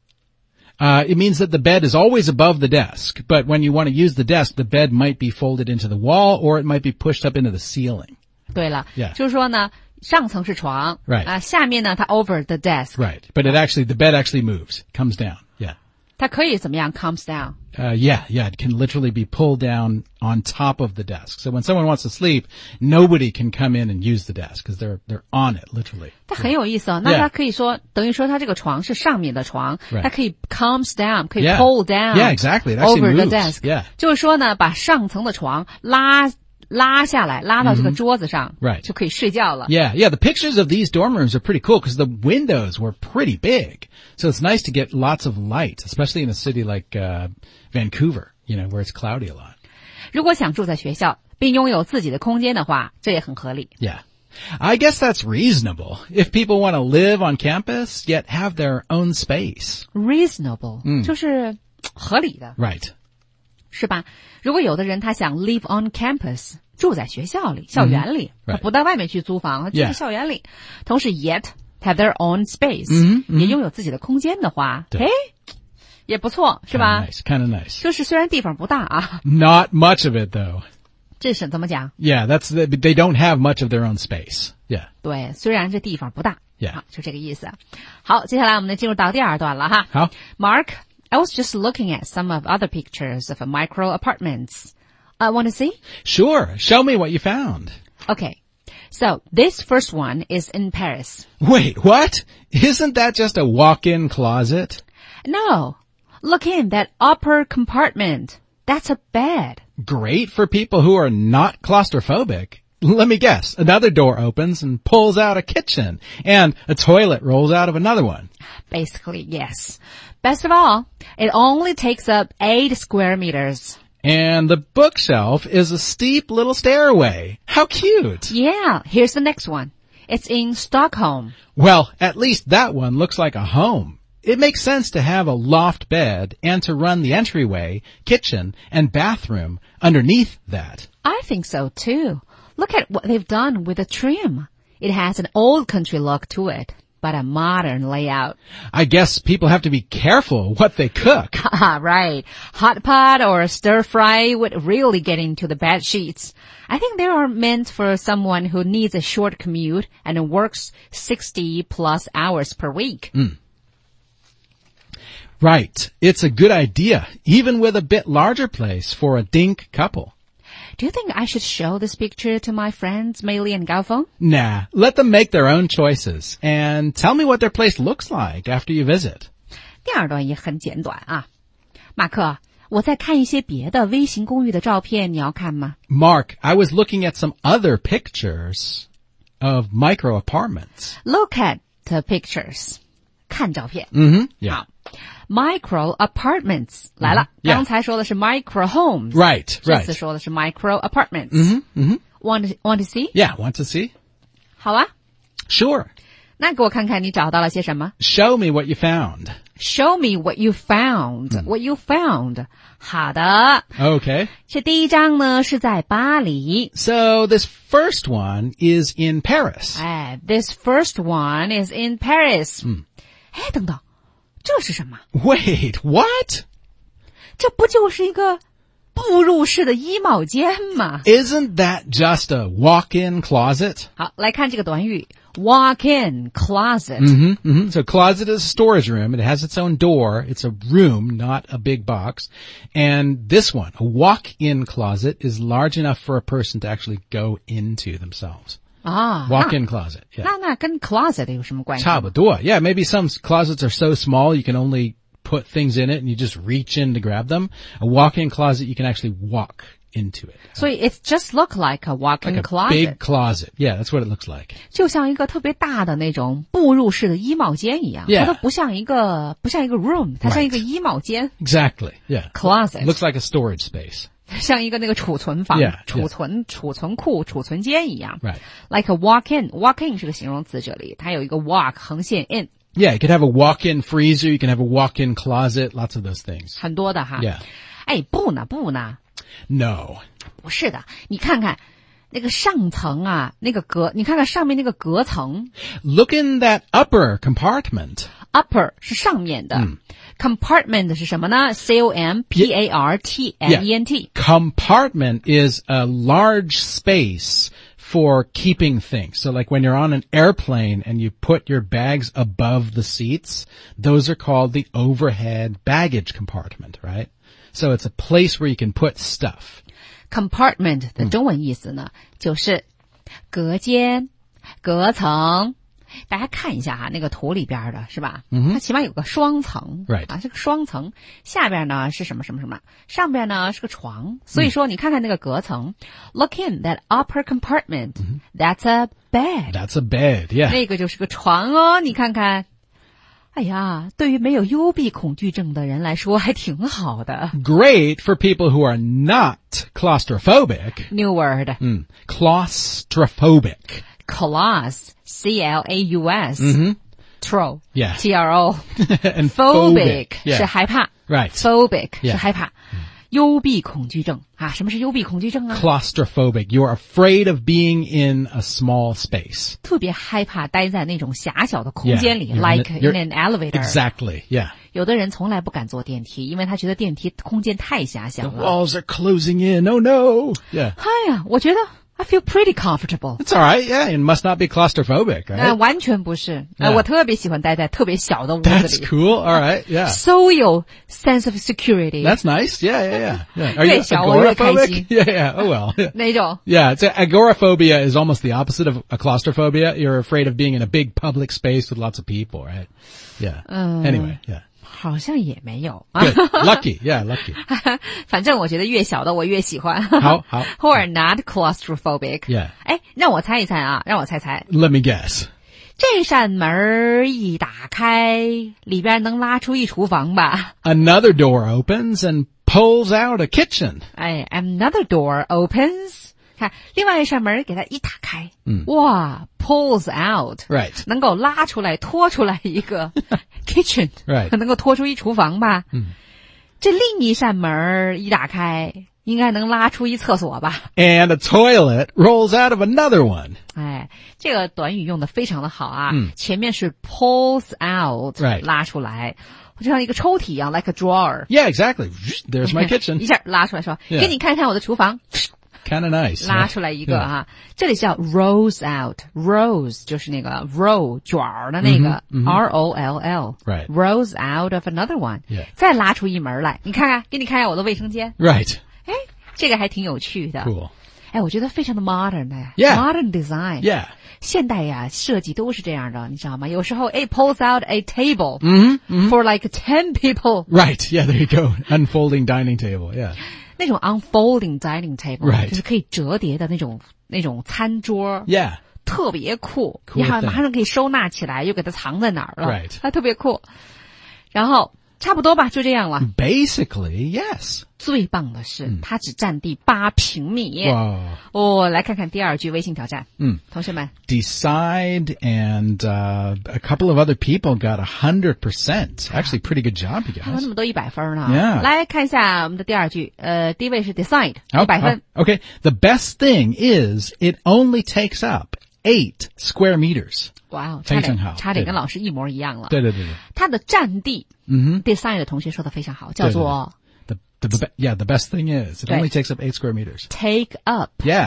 It means that the bed is always above the desk, but when you want to use the desk, the bed might be folded into the wall or it might be pushed up into the ceiling. 对了 Yeah. 就是说呢，上层是床 Right. 下面呢它 over the desk. Right. But the bed actually moves, comes down. Yeah. 它可以怎么样 comes down? Yeah, it can literally be pulled down on top of the desk. So when someone wants to sleep, nobody can come in and use the desk because they're on it, literally. 它很有意思哦。那它可以说等于说它这个床是上面的床 Right. 它可以 comes down 可以 Yeah. pull down Yeah, exactly. It actually over the moves. desk. Yeah. 就是说呢把上层的床拉下来拉到这个桌子上 Right. 就可以睡觉了。 Yeah. The pictures of these dorm rooms are pretty cool because the windows were pretty big. So it's nice to get lots of light, especially in a city like Vancouver, where it's cloudy a lot. 如果想住在学校并拥有自己的空间的话，这也很合理。 Yeah. I guess that's reasonable. If people want to live on campus, yet have their own space. Reasonable 就是合理的 Right. 是吧？如果有的人他想 live on campus 住在学校里校园里 Right. 他不在外面去租房住在校园里同时 yet have their own space 也拥有自己的空间的话也不错是吧 Kind of nice. 就是虽然地方不大啊 Not much of it, though. 这是怎么讲 Yeah, they don't have much of their own space. Yeah. 对虽然这地方不大 Yeah. 好就这个意思好接下来我们进入到第二段了哈好 Mark I was just looking at some of other pictures of micro apartments. Want to see? Sure. Show me what you found. Okay. So this first one is in Paris. Wait, what? Isn't that just a walk-in closet? No. Look in that upper compartment. That's a bed. Great for people who are not claustrophobic. Let me guess. Another door opens and pulls out a kitchen, and a toilet rolls out of another one. Basically, yes. Best of all, it only takes up 8 square meters. And the bookshelf is a steep little stairway. How cute. Yeah, here's the next one. It's in Stockholm. Well, at least that one looks like a home. It makes sense to have a loft bed and to run the entryway, kitchen, and bathroom underneath that. I think so too. Look at what they've done with the trim. It has an old country look to it, but a modern layout. I guess people have to be careful what they cook. Right. Hot pot or stir fry would really get into the bed sheets. I think they are meant for someone who needs a short commute and works 60 plus hours per week. Right. It's a good idea, even with a bit larger place for a dink couple. Do you think I should show this picture to my friends, Meili and Gaofeng? Nah, let them make their own choices and tell me what their place looks like after you visit. 第二段也很简短啊。马克，我在看一些别的微型公寓的照片，你要看吗？ Mark, I was looking at some other pictures of micro apartments. Look at the pictures. 看照片。 Yeah. 好。Micro apartments 来了， Yeah. 刚才说的是 micro homes， Right. 这次说的是 micro apartments。Want to see? Yeah, want to see? 好啊， Sure. 那给我看看你找到了些什么。 Show me what you found. Show me what you found. What you found. 好的， Okay. 这第一张呢是在巴黎。 So this first one is in Paris. This first one is in Paris. 哎，等等，这是什么？ Wait, what? 这不就是一个步入式的衣帽间吗？ Isn't that just a walk-in closet? 好，来看这个短语 walk-in closet. So closet is a storage room. It has its own door. It's a room, not a big box. And this one, a walk-in closet, is large enough for a person to actually go into themselves. Walk-in closet. Yeah. 那跟 closet 有什么关系？ 差不多. Yeah, maybe some closets are so small you can only put things in it and you just reach in to grab them. A walk-in closet, you can actually walk into it. So it just look like a walk-in closet. Big closet. Yeah, that's what it looks like. 就像一个特别大的那种步入式的衣帽间一样。 Yeah. 它不像一个 room， 它像一个衣帽间。 Exactly. Yeah. Closet. Looks like a storage space. 像一个那个储存房、储存库、储存间一样。 Right. Like a walk-in. Walk-in 是个形容词，这里它有一个 walk 横线 in。 Yeah, you could have a walk-in freezer, you can have a walk-in closet, lots of those things. 很多的哈。 Yeah. 哎，不呢。 No. 不是的，你看看那个上层啊，那个你看看上面那个隔层。 Look in that upper compartment. Upper 是上面的。Compartment 是什么呢？ C-O-M-P-A-R-T-M-E-N-T. Compartment is a large space for keeping things. So like when you're on an airplane and you put your bags above the seats, those are called the overhead baggage compartment, right? So it's a place where you can put stuff. Compartment 的中文意思呢，就是隔间、隔层。大家看一下哈，那个图里边的是吧？它起码有个双层， Right. 啊，是个双层。下边呢是什么，上边呢是个床。所以说，你看看那个隔层。Look in that upper compartment. That's a bed. That's a bed, yeah. 那个就是个床哦，你看看。哎呀，对于没有幽闭恐惧症的人来说还挺好的。 Great for people who are not claustrophobic. New word. Claustrophobic. Claus, C-L-A-U-S. Tro, Yeah. T-R-O. And Phobic, yeah. 是害怕。 Right. Phobic, Yeah. 是害怕。幽闭恐惧症啊，什么是幽闭恐惧症啊？ Claustrophobic. You're afraid of being in a small space. 特别害怕待在那种狭小的空间里 Yeah, like in an elevator. Exactly, yeah. 有的人从来不敢坐电梯，因为他觉得电梯空间太狭小 The 了。 walls are closing in. Oh no. Yeah. 哎呀，我觉得I feel pretty comfortable. It's all right, yeah. You must not be claustrophobic, right? 完全不是。 Yeah. 我特别喜欢待在特别小的屋子 That's 里。 cool. All right, yeah. So 有 sense of security. That's nice. Yeah. Are 越 you 小我越开心。 agoraphobic? Yeah. Oh well. 哪种？ Yeah, agoraphobia is almost the opposite of a claustrophobia. You're afraid of being in a big public space with lots of people, right? Yeah. Anyway, yeah. 好像也没有。 Good. Lucky. Yeah, lucky. 反正我觉得越小的我越喜欢。 好。 Who are not claustrophobic. Yeah. 哎，让我猜一猜啊，让我猜。 Let me guess. 这扇门一打开，里边能拉出一厨房吧？ Another door opens and pulls out a kitchen. 哎 ，another door opens. 看，另外一扇门给它一打开，哇 ，pulls out. Right. 能够拉出来、拖出来一个 kitchen. Right. 能够拖出一厨房吧？这另一扇门一打开，应该能拉出一厕所吧？ And a toilet rolls out of another one. 哎，这个短语用的非常的好啊！前面是 pulls out， Right. 拉出来，就像一个抽屉一样 ，like a drawer。 Yeah, exactly. There's my 一 kitchen. 下拉出来说， Yeah. 给你看一看我的厨房， Kind of nice. 拉出来一个啊。这里叫 rolls out，rolls 就是那个 roll 卷儿的那个 R-O-L-L。 Right. Rolls out of another one。 Yeah. 再拉出一门来，你看看，给你看一下我的卫生间。 Right. 哎，这个还挺有趣的。 Cool. 哎，我觉得非常的 modern 的 Yeah. modern design。 Yeah. 现代呀，设计都是这样的，你知道吗？有时候it pulls out a table for like 10 people. Right. Yeah, there you go. Unfolding dining table. Yeah. 那种 unfolding dining table， Right. 就是可以折叠的那种餐桌。 Yeah. 特别酷， Cool 你还 thing. 马上可以收纳起来，又给它藏在哪儿了 Right. 它特别酷。然后差不多吧，就这样了。 Basically, yes. 最棒的是，它只占地8平米。 Wow. 来看看第二句微信挑战。同学们 Decide and a couple of other people got 100%. Actually, pretty good job, you 还有 guys. 那么多100分呢。 Yeah. 来看一下我们的第二句，第一位是 decide 100分。 Okay. The best thing is it only takes up 8 square meters. 哇哦， 非常好差点跟老师一模一样了。 对。 它的占地，decide 的同学说的非常好，叫做 The best thing is it 对 only takes up 8 square meters. take up。 Yeah.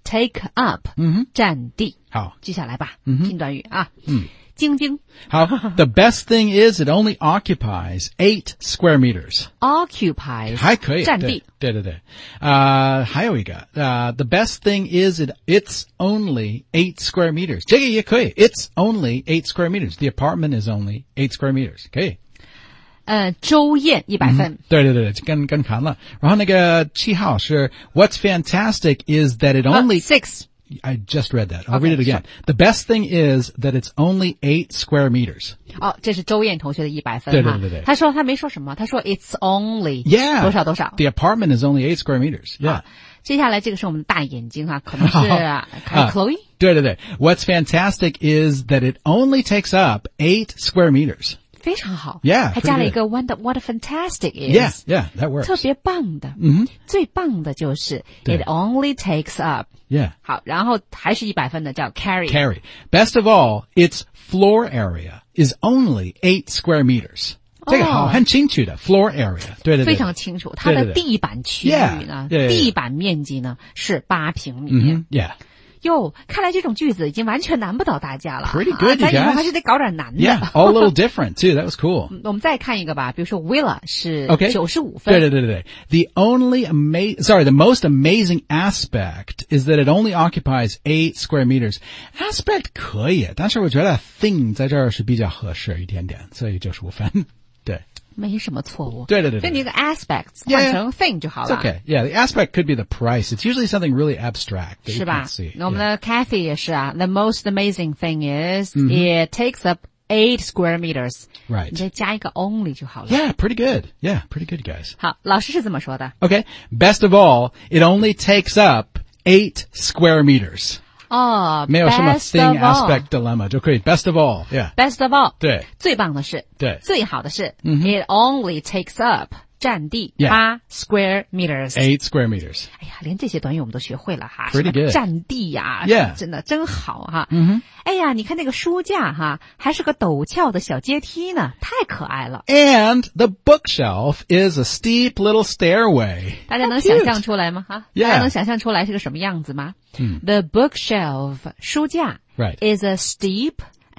take up， 占地。 好， 记下来吧，新短语啊。晶晶。 好，the best thing is it only occupies 8 square meters. occupies 还可以， 占地。 对。还有一个，the best thing is it's only 8 square meters. 这个也可以，it's only 8 square meters. The apartment is only 8 square meters. 可以。 周燕100分。 对，跟看了。然后那个七号是 What's fantastic is that it only 6. I just read that. I'll read it again. The best thing is that it's only 8 square meters. 这是周燕同学的100分。 对。 他说他没说什么，他说 it's only Yeah. 多少。 The apartment is only 8 square meters. Yeah. 接下来这个是我们的大眼睛可能是Chloe。 对。What's fantastic is that it only takes up 8 square meters. 非常好。 Yeah. 还加了一个 what a fantastic is. Yeah, that works. 特别棒的。最棒的就是 it only takes up. Yeah. 好，然后还是100分的叫 Carrie. Best of all, its floor area is only 8 square meters. 这个好，很清楚的 floor area. 对。 非常清楚。它的地板区域呢，地板面积呢是8平米。 Yeah. 哟，看来这种句子已经完全难不倒大家了。 Pretty good, you guys. 咱以后还是得搞点难的。 Yeah, all a little different too. That was cool. 我们再看一个吧，比如说 Willa 是95分。 对。The most amazing aspect is that it only occupies 8 square meters. Aspect 可以，但是我觉得 thing 在这儿是比较合适一点点，所以95分。对。 没什么错误。 对。 所以你个 aspects 换成 thing 就好了。 It's okay. Yeah, the aspect could be the price. It's usually something really abstract that 是 you 吧 can't see. 那我们的 Kathy 也是啊。The most amazing thing is it takes up 8 square meters. Right. 你再加一个 only 就好了。 Yeah, pretty good. Yeah, pretty good, guys. 好，老师是这么说的。 Okay. Best of all, it only takes up 8 square meters. 没有什么 thing aspect dilemma 就可以 best of all. Yeah. Best of all. 对。 最棒的是。 对。 最好的是。It only takes up 占地 8 square meters. 8 square meters. 哎呀，连这些短语我们都学会了哈。 Pretty good. 占地呀，真的真好哈。哎呀，你看那个书架哈，还是个陡峭的小阶梯呢，太可爱了。 And the bookshelf is a steep little stairway. 大家能想象出来吗？哈， Yeah. 大家能想象出来是个什么样子吗？The bookshelf 书架 Right. is a steep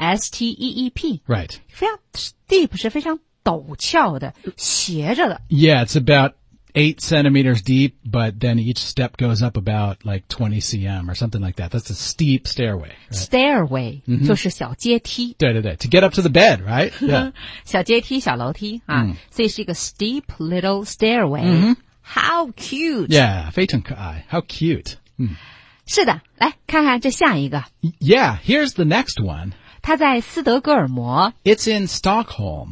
S-T-E-E-P. Right. 非常 steep 是非常陡峭的，斜着的。 Yeah, it's about 8 centimeters deep, but then each step goes up about like 20 cm or something like that. That's a steep stairway. Right? Stairway 就是小阶梯。 对。To get up to the bed, right? Yeah. 小阶梯、小楼梯啊，所以是一个 steep little stairway. How cute! Yeah, 非常可爱 How cute. 是的，来看看这下一个。 Yeah, here's the next one. 它在斯德哥尔摩。 It's in Stockholm.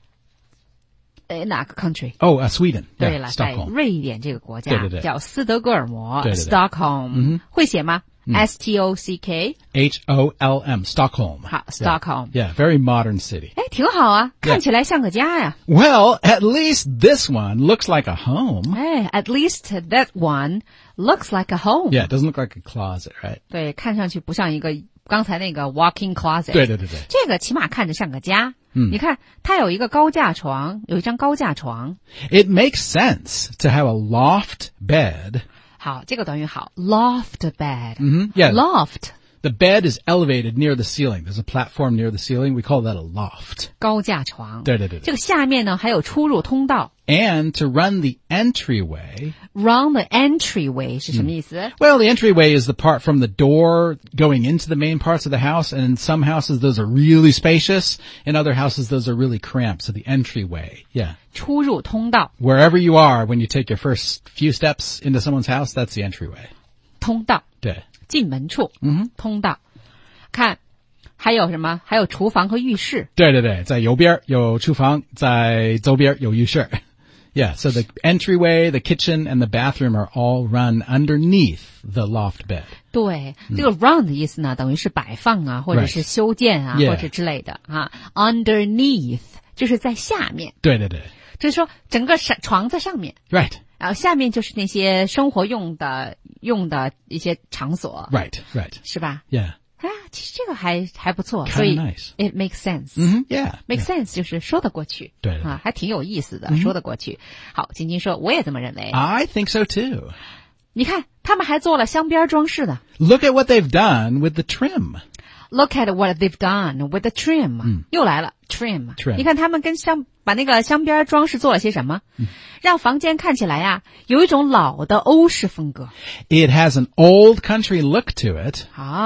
哪个 country? Oh, Sweden. 对了， yeah, 在 Stockholm. 瑞典这个国家对叫斯德哥尔摩。 对 Stockholm 会写吗？S-T-O-C-K H-O-L-M. Stockholm. 好 Stockholm. Yeah, very modern city. 哎，挺好啊，看起来像个家呀。 Well, at least this one looks like a home. 哎 at least that one looks like a home. Yeah, it doesn't look like a closet, right? 对，看上去不像一个刚才那个 walk-in closet. 对。 这个起码看着像个家。你看，它有一个高架床，有一张高架床。 It makes sense to have a loft bed. 好，这个短语好 ，loft bed. Yeah. Loft. The bed is elevated near the ceiling. There's a platform near the ceiling. We call that a loft. 高架床。 对。 这个下面呢还有出入通道。 And to run the entryway. Run the entryway 是什么意思 Well, the entryway is the part from the door going into the main parts of the house. And in some houses, those are really spacious. In other houses, those are really cramped. So the entryway. Yeah. 出入通道。 Wherever you are when you take your first few steps into someone's house, that's the entryway. 通道。 对。 进门处。通道。看。还有什么？还有厨房和浴室。 对，在右边有厨房，在左边有浴室。Yeah, so the entryway, the kitchen, and the bathroom are all run underneath the loft bed. 对，这个 run 的意思呢，等于是摆放啊，或者是修建啊， Right. 或者之类的啊。Underneath 就是在下面。 对。 就是说整个床在上面。 Right. 然后下面就是那些生活用的一些场所。 Right. 是吧？ Yeah. 啊，其实这个还不错， Kinda 所以 nice. it makes sense. Yeah. Make sense 就是说得过去。 对啊，还挺有意思的，说得过去。好，晶晶说我也这么认为。 I think so too. 你看，他们还做了镶边装饰呢。 Look at what they've done with the trim. Look at what they've done with the trim. 又来了 trim. 你看他们把那个镶边装饰做了些什么？让房间看起来呀，有一种老的欧式风格。 It has an old country look to it.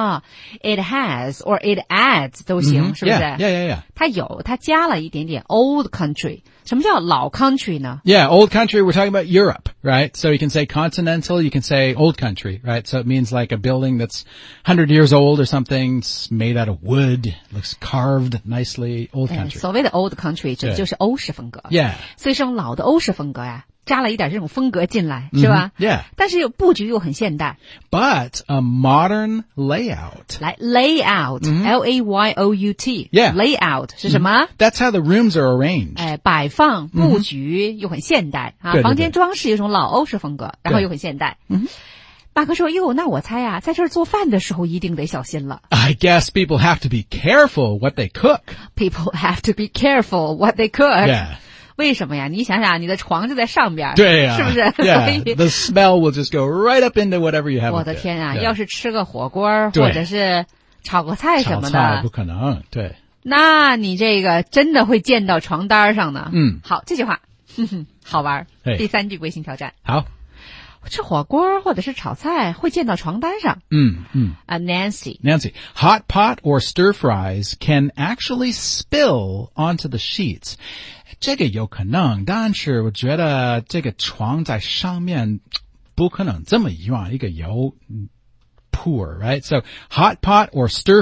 It has or it adds 都行，是不是？ Yeah. 它加了一点点 old country。什么叫老 country 呢？ Yeah, old country, we're talking about Europe, right? So you can say continental, you can say old country, right? So it means like a building that's 100 years old or something, it's made out of wood, looks carved nicely, old country. 所谓的 old country 指的就是欧式风格。 Yeah. 所以这种老的欧式风格呀，加了一点这种风格进来，是吧？ Yeah. 但是布局又很现代。 But a modern layout. 来 layout, L-A-Y-O-U-T. Yeah. Layout 是什么？ That's how the rooms are arranged. 摆放布局又很现代啊， 对房间装饰有种老欧式风格，然后又很现代。马克说：“哟，那我猜啊，在这儿做饭的时候一定得小心了。” I guess people have to be careful what they cook. People have to be careful what they cook. Yeah. 为什么呀？你想想，你的床就在上边， 对呀， 是不是？ Yeah. 所以 The smell will just go right up into whatever you have. 我的天啊！ Yeah. 要是吃个火锅或者是炒个菜什么的， 炒菜不可能，对。 那你这个真的会溅到床单上呢。好，这句话好玩。第3句微信挑战。 好， 吃火锅或者是炒菜会溅到床单上。Nancy, hot pot or stir fries can actually spill onto the sheets. 这个有可能，但是我觉得这个床在上面不可能这么远一个油pour, right? So hot pot or stir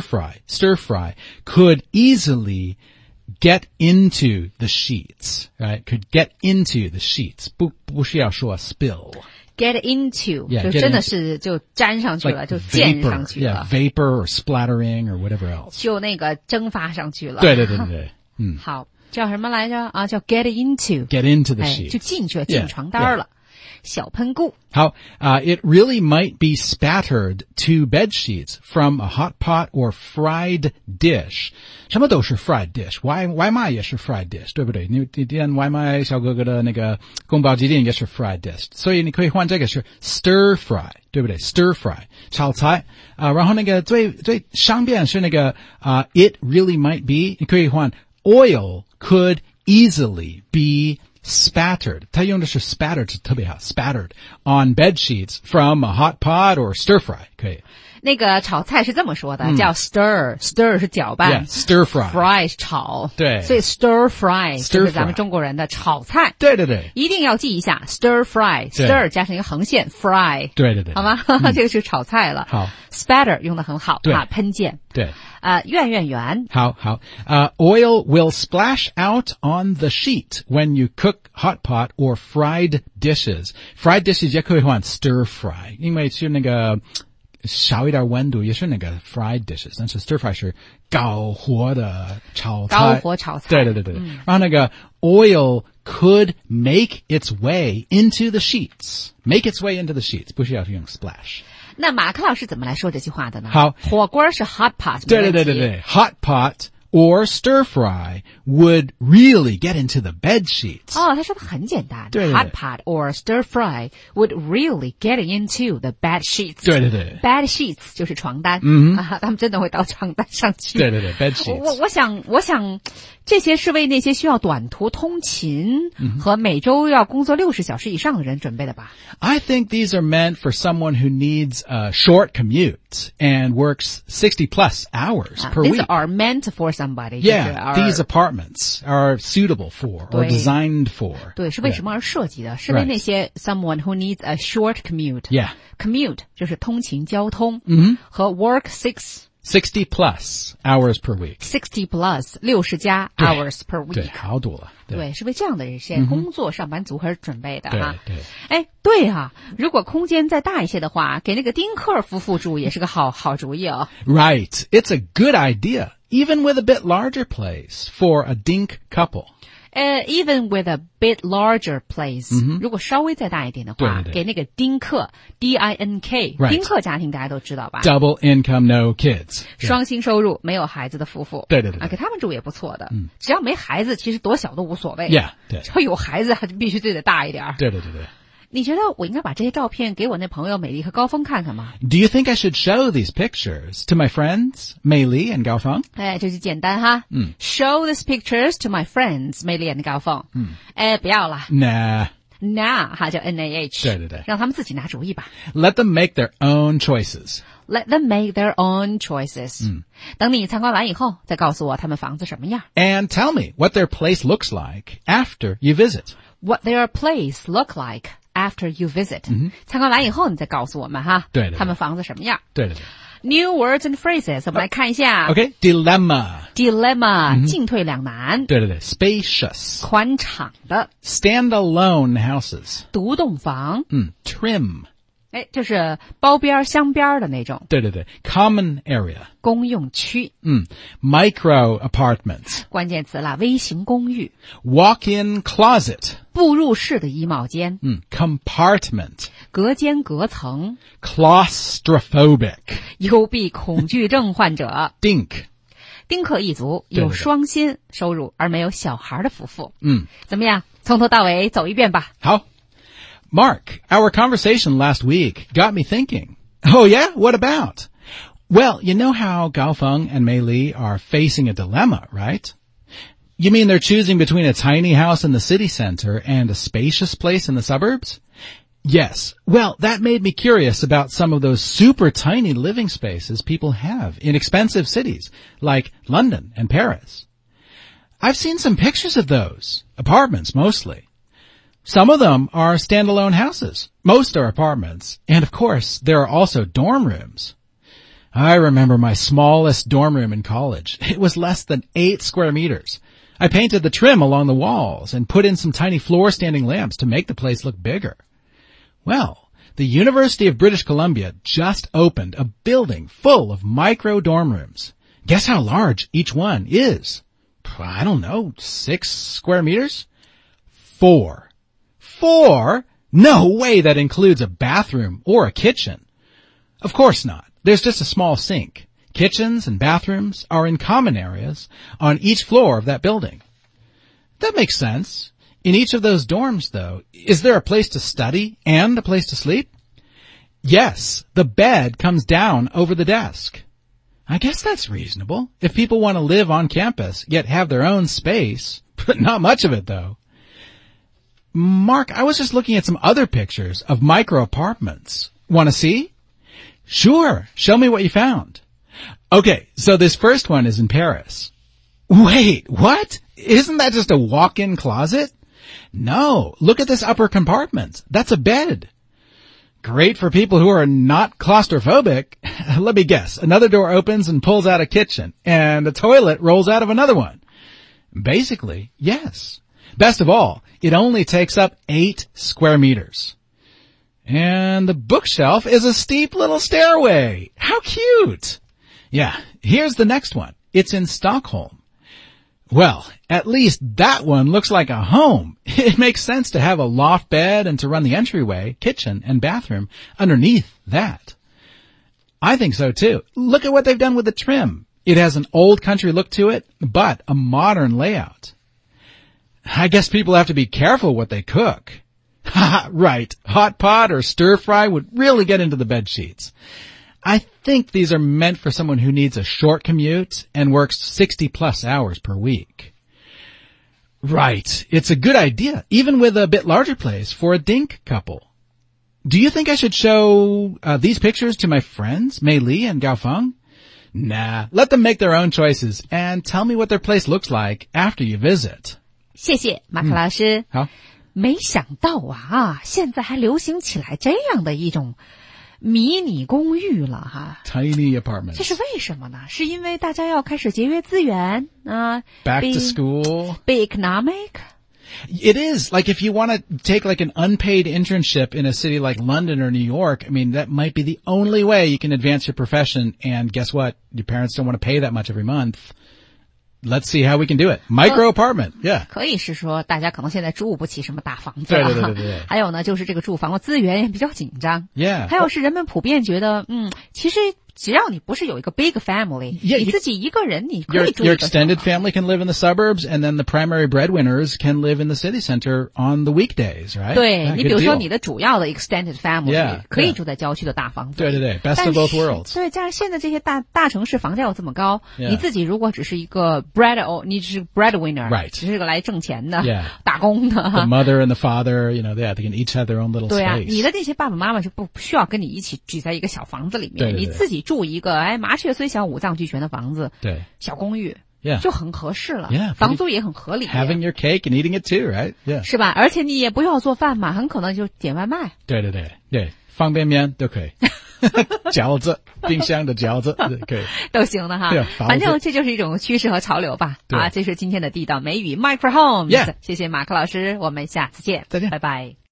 fry could easily get into the sheets, right? Could get into the sheets. 不是要说 spill.Get into, yeah, 就真的是就粘上去了， like 就溅上去了。 Yeah, vapor or splattering or whatever else. 就那个蒸发上去了。 对。 好，叫什么来着啊？叫 get into. Get into the sheet. 就进去了，进床单了。小喷菇。 How, it really might be spattered to bed sheets from a hot pot or fried dish. 什么都是 fried dish. 外卖也是 fried dish, 对不对？你点外卖小哥哥的那个宫保鸡丁也是 fried dish. 所以你可以换这个是 stir fry, 对不对？ Stir fry, 炒菜。然后那个最上边是那个it really might be, 你可以换 oil could easily be spattered. 它用的是 spattered 特别好 spattered on bed sheets from a hot pot or stir fry. 可以。 那个炒菜是这么说的，叫 stir 是搅拌 Yeah, stir fry. fry 是炒。 对。 所以 stir fry 就是咱们中国人的炒菜。 对。 一定要记一下 stir fry, stir 加上一个横线 fry. 对。 好吗？这个是炒菜了。 好。 spatter 用得很好。 对。 喷溅。 对。 圆。 好。oil will splash out on the sheet when you cook hot pot or fried dishes. Fried dishes 也可以换 stir fry, 因为是那个少一点温度也是那个 fried dishes, 但是 stir fry 是高火的炒菜。 高火炒菜。 对。然后那个 oil could make its way into the sheets. Make its way into the sheets. 不是要用 splash. 那马克老师怎么来说这句话的呢？ 好， 火锅是 hot pot。 对。Hot pot or stir fry would really get into the bed sheets. 他说的很简单。 对。 Hot pot or stir fry would really get into the bed sheets. 对。 Bed sheets 就是床单。他们真的会到床单上去。 对。Bed sheets. 我想这些是为那些需要短途通勤和每周要工作60小时以上的人准备的吧。 I think these are meant for someone who needs a short commute and works 60 plus hours per week. These are meant for somebody. Yeah, these apartments are suitable for or designed for. 对，是为什么而设计的？是为那些 someone who needs a short commute. Yeah. Commute 就是通勤交通。和work 60 plus hours per week. 60 plus 60加 hours per week. 对，好多了。 对，是为这样的一些工作上班族而准备的哈。 对。 对啊，如果空间再大一些的话，给那个丁克夫妇住也是个好主意哦。 Right. It's a good idea, even with a bit larger place for a dink couple. Even with a bit larger place. 如果稍微再大一点的话，给那个丁克 D-I-N-K. 丁克家庭大家都知道吧？ Double income, no kids. 双薪收入，没有孩子的夫妇。 对。 给他们住也不错的。只要没孩子，其实多小都无所谓。 Yeah. 对。 只要有孩子，就必须得大一点。 对。 你觉得我应该把这些照片给我那朋友美丽和高峰看看吗？ Do you think I should show these pictures to my friends, Mei Li and Gao Feng? 哎，这就简单哈。Show these pictures to my friends, 美丽和高峰。哎，不要了。 Nah. Nah 哈，叫 NAH。 对对对。 让他们自己拿主意吧。 Let them make their own choices. Let them make their own choices. 等你参观完以后，再告诉我他们房子什么样。 And tell me what their place looks like after you visit. What their place look like after you visit. 参观完以后，你再告诉我们哈。 对对对。 他们房子什么样。 对对对。 New words and phrases， 我们来看一下。 Okay, dilemma. 进退两难。 对对对 ，spacious. 宽敞的。 Standalone houses. 独栋房。 Trim. 哎，就是包边镶边的那种。 对对对 ，common area. 公用区。 Micro apartments. 关键词啦，微型公寓。 Walk-in closet. 步入式的衣帽间。 Compartment. 隔间隔层。 Claustrophobic. 幽闭恐惧症患者。 Dink. 丁克一族，有双薪收入而没有小孩的夫妇。怎么样？从头到尾走一遍吧。 好。Mark, our conversation last week got me thinking. Oh yeah? What about? Well, you know how Gao Feng and Mei Li are facing a dilemma, right? You mean they're choosing between a tiny house in the city center and a spacious place in the suburbs? Yes. Well, that made me curious about some of those super tiny living spaces people have in expensive cities like London and Paris. I've seen some pictures of those. Apartments, mostly. Some of them are standalone houses. Most are apartments. And of course, there are also dorm rooms. I remember my smallest dorm room in college. It was less than 8 square meters. I painted the trim along the walls and put in some tiny floor-standing lamps to make the place look bigger. Well, the University of British Columbia just opened a building full of micro dorm rooms. Guess how large each one is? I don't know, 6 square meters? 4. 4? No way that includes a bathroom or a kitchen. Of course not. There's just a small sink. Kitchens and bathrooms are in common areas on each floor of that building. That makes sense. In each of those dorms, though, is there a place to study and a place to sleep? Yes, the bed comes down over the desk. I guess that's reasonable if people want to live on campus yet have their own space, but not much of it, though. Mark, I was just looking at some other pictures of micro apartments. Want to see? Sure. Show me what you found. Okay, so this first one is in Paris. Wait, what? Isn't that just a walk-in closet? No, look at this upper compartment. That's a bed. Great for people who are not claustrophobic. Let me guess. Another door opens and pulls out a kitchen, and a toilet rolls out of another one. Basically, yes. Best of all, it only takes up 8 square meters. And the bookshelf is a steep little stairway. How cute! Yeah, here's the next one. It's in Stockholm. Well, at least that one looks like a home. It makes sense to have a loft bed and to run the entryway, kitchen, and bathroom underneath that. I think so too. Look at what they've done with the trim. It has an old country look to it, but a modern layout. I guess people have to be careful what they cook. Ha, right. Hot pot or stir fry would really get into the bed sheets. I think these are meant for someone who needs a short commute and works 60 plus hours per week. Right. It's a good idea, even with a bit larger place for a dink couple. Do you think I should show these pictures to my friends, Mei Li and Gao Feng? Nah, let them make their own choices and tell me what their place looks like after you visit. 谢谢马克老师。 好， 没想到啊，现在还流行起来这样的一种迷你公寓了哈。 Tiny apartments. 这是为什么呢？是因为大家要开始节约资源啊。 Back to school. Be economic. It is. Like if you want to take like an unpaid internship in a city like London or New York, I mean, that might be the only way you can advance your profession. And guess what? Your parents don't want to pay that much every month.Let's see how we can do it. Micro apartment, yeah. 可以是说大家可能现在住不起什么大房子对对对对对。 还有呢，就是这个住房的资源也比较紧张。 Yeah. 还有是人们普遍觉得，其实只要你不是有一个 big family， 你自己一个人你可以住 Your extended family can live in the suburbs, and then the primary breadwinners can live in the city center on the weekdays, right? 对， Yeah, 你比如说你的主要的 extended family 可以住在郊区的大房子。 对对对 ，best of both worlds。 对，但是现在这些大城市房价又这么高，你自己如果只是一个你只是 breadwinner， right， 只是个来挣钱的，打工的。 The mother and the father, they can each have their own little space. 对啊，你的那些爸爸妈妈是不需要跟你一起聚在一个小房子里面， 对对对， 你自己住一个麻雀虽小五脏俱全的房子， 对， 小公寓。就很合适了，房租也很合理。 Having your cake and eating it too, right? Yeah. 是吧？而且你也不要做饭嘛，很可能就点外卖。 对对对对，方便面都可以，饺子，冰箱的饺子可以， 都行的哈。反正这就是一种趋势和潮流吧。啊，这是今天的地道美语 Micro Homes。谢谢马克老师，我们下次见， 再见， 拜拜。